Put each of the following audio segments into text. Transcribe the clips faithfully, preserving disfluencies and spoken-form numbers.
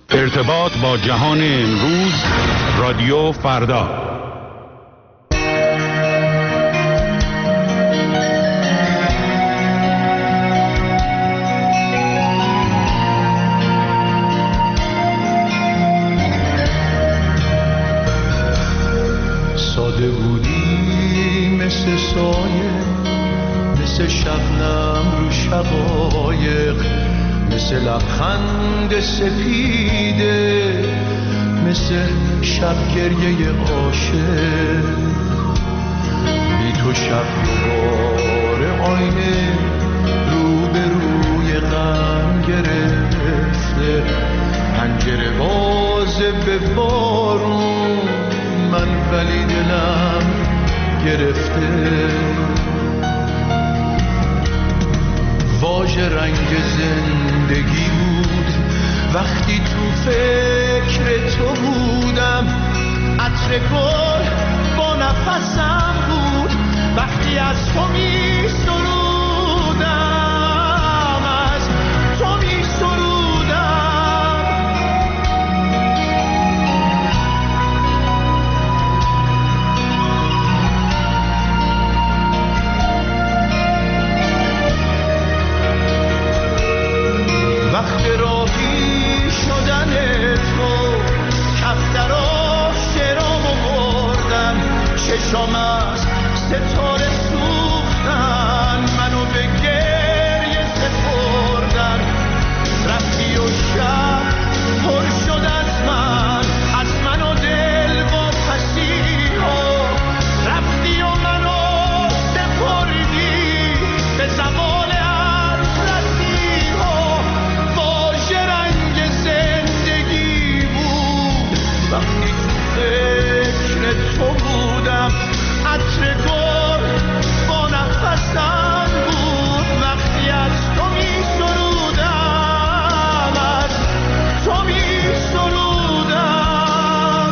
ارتباط با جهان امروز، رادیو فردا. ساده بودی مثل سایه، مثل شبنم رو شقایق، مثل لبخند سپیده، مثل شب گریه عاشق. بی تو شب دوباره آینه رو به روی غم گرفته، پنجره بازه به بارون، من ولی دلم گرفته. واژه رنگ زندگی بود وقتی تو فکر تو بودم، عطر گل با نفسم بود وقتی از تو می سرودم، از تو می سرودم. وقت راهی شدن تو کفترا شرامو بردن، چشام از ستاره سوختن، منو به گریه سپردن. رفتی و شب پر شد از من، از من و دل و پسیها. رفتی و منو سپردی به زوال وقتی تو فکر تو بودم، عطر گل با نفسم بود وقتی از تو می سرودم، از تو می سرودم.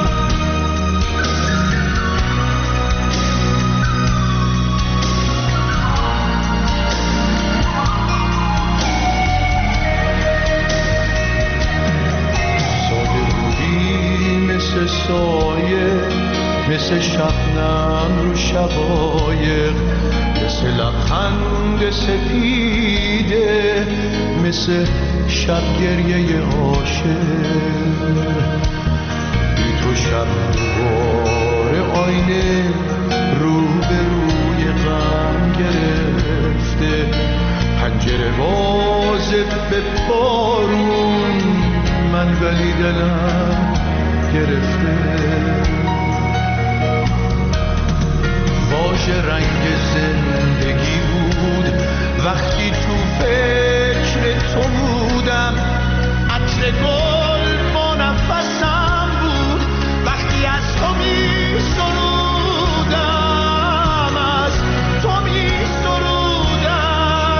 ساده بودی مثل سایه، مثل شبنم رو شقایق، مثل لبخند سپیده، مثل شب گریه عاشق. بی تو شب دوباره آینه رو به روی غم گرفته، پنجره بازه به بارون، من ولی دلم گرفته. واژه رنگ زندگی بود وقتی تو فکر تو بودم، عطر گل با نفسم بود وقتی از تو می سرودم، از تو می سرودم.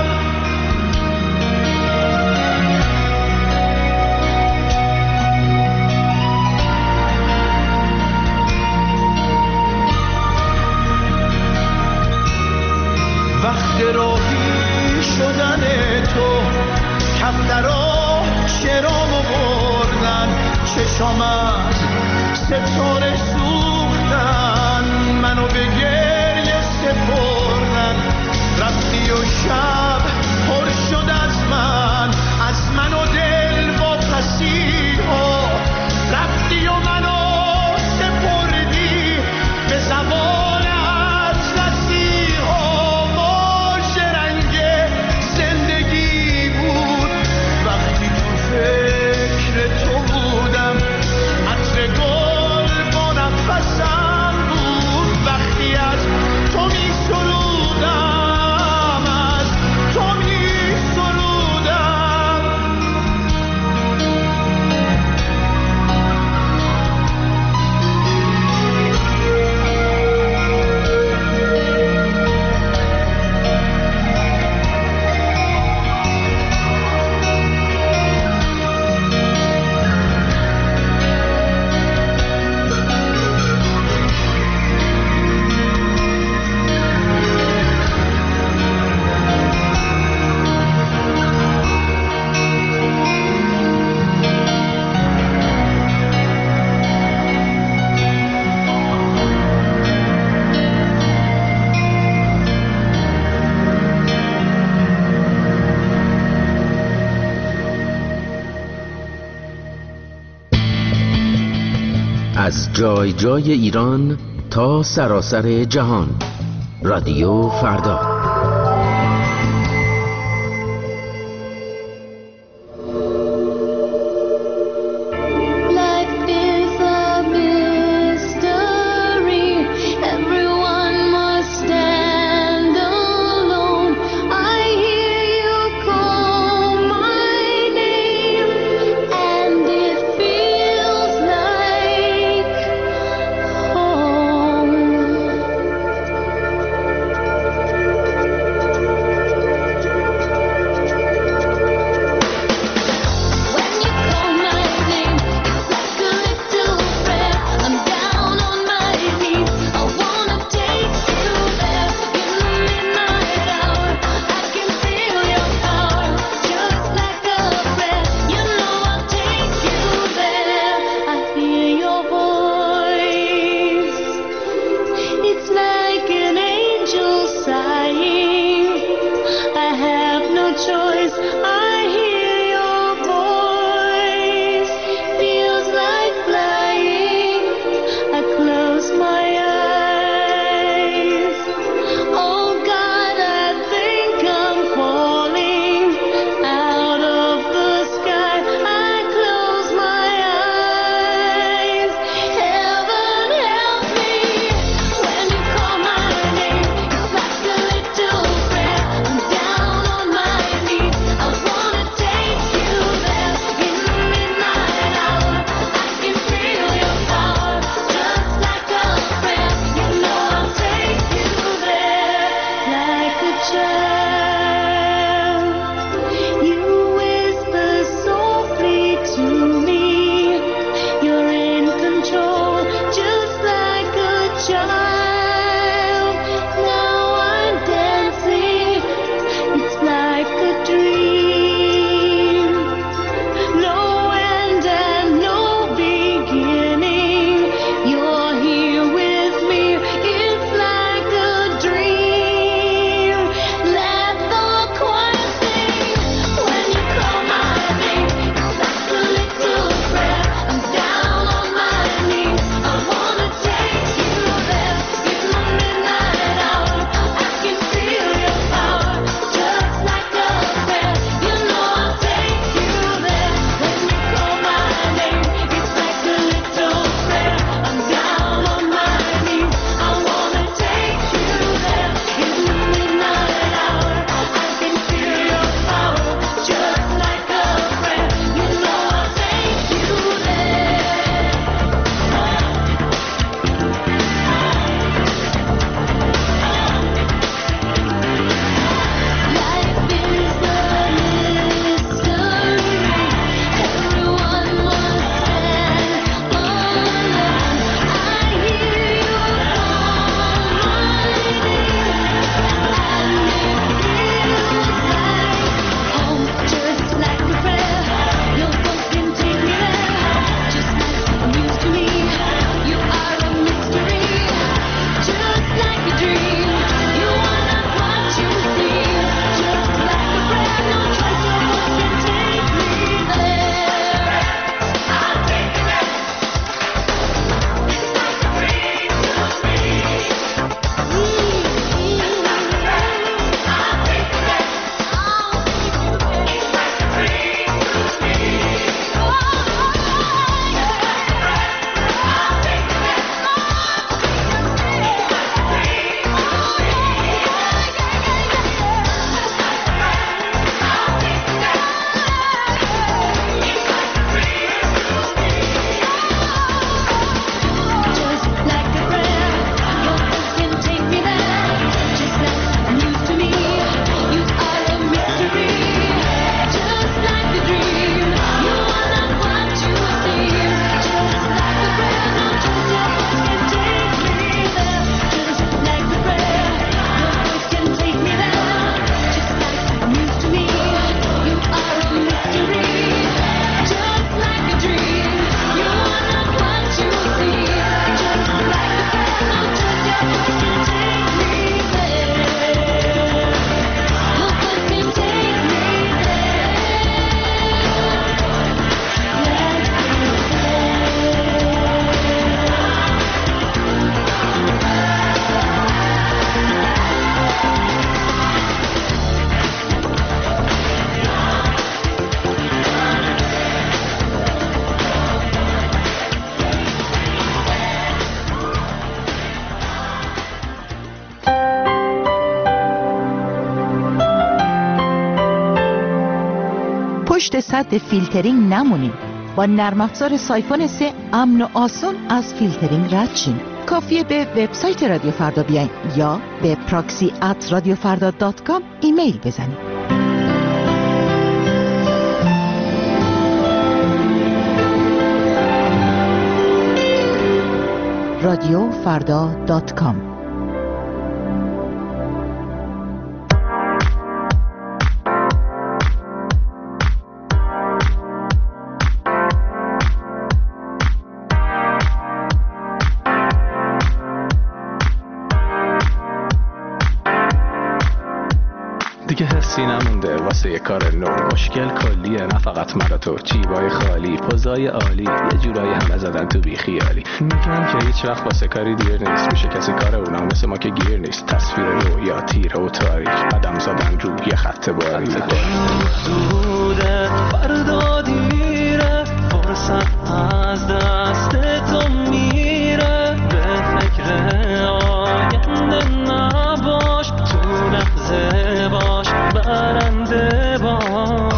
وقت راهی شدن تو کفترا شرامو بردن، چشام از ستاره سوختن، منو به گریه سپردن. رفتی و شب پر شد از من، از من و دل و پسیها. رفتی و منو سپردی به زوال فکر تو بودم، عطر گل با نفسم بود وقتی از تو می سرودم، از از جای جای ایران تا سراسر جهان. رادیو فردا. صد فیلترینگ نمونید. با نرم افزار سایفون سه امن و آسون از فیلترینگ رد شین. کافیه به وبسایت رادیو فردا بیاین یا به پراکسی ات رادیو فردا دات کام ایمیل بزنید. رادیو فردا دات کام. دیگه حسی نمونده واسه یه کار نو. مشکل کلیه نه فقط من و تو. جیبای خالی، پوزای عالی، یه جورایی همه زدن تو بی خیالی. میگن که هیچ وقت واسه کاری دیر نیست. میشه کسی کار اونا مثل ما که گیر نیست. تصویر رویا تیره و تاریک، قدم زدن رو یه خط باری. زوده فردا دیره، فرصت از دست تو میره. به فکر آینده نباش، تو لحظه باش، برنده باش.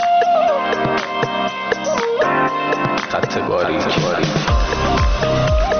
خط باری.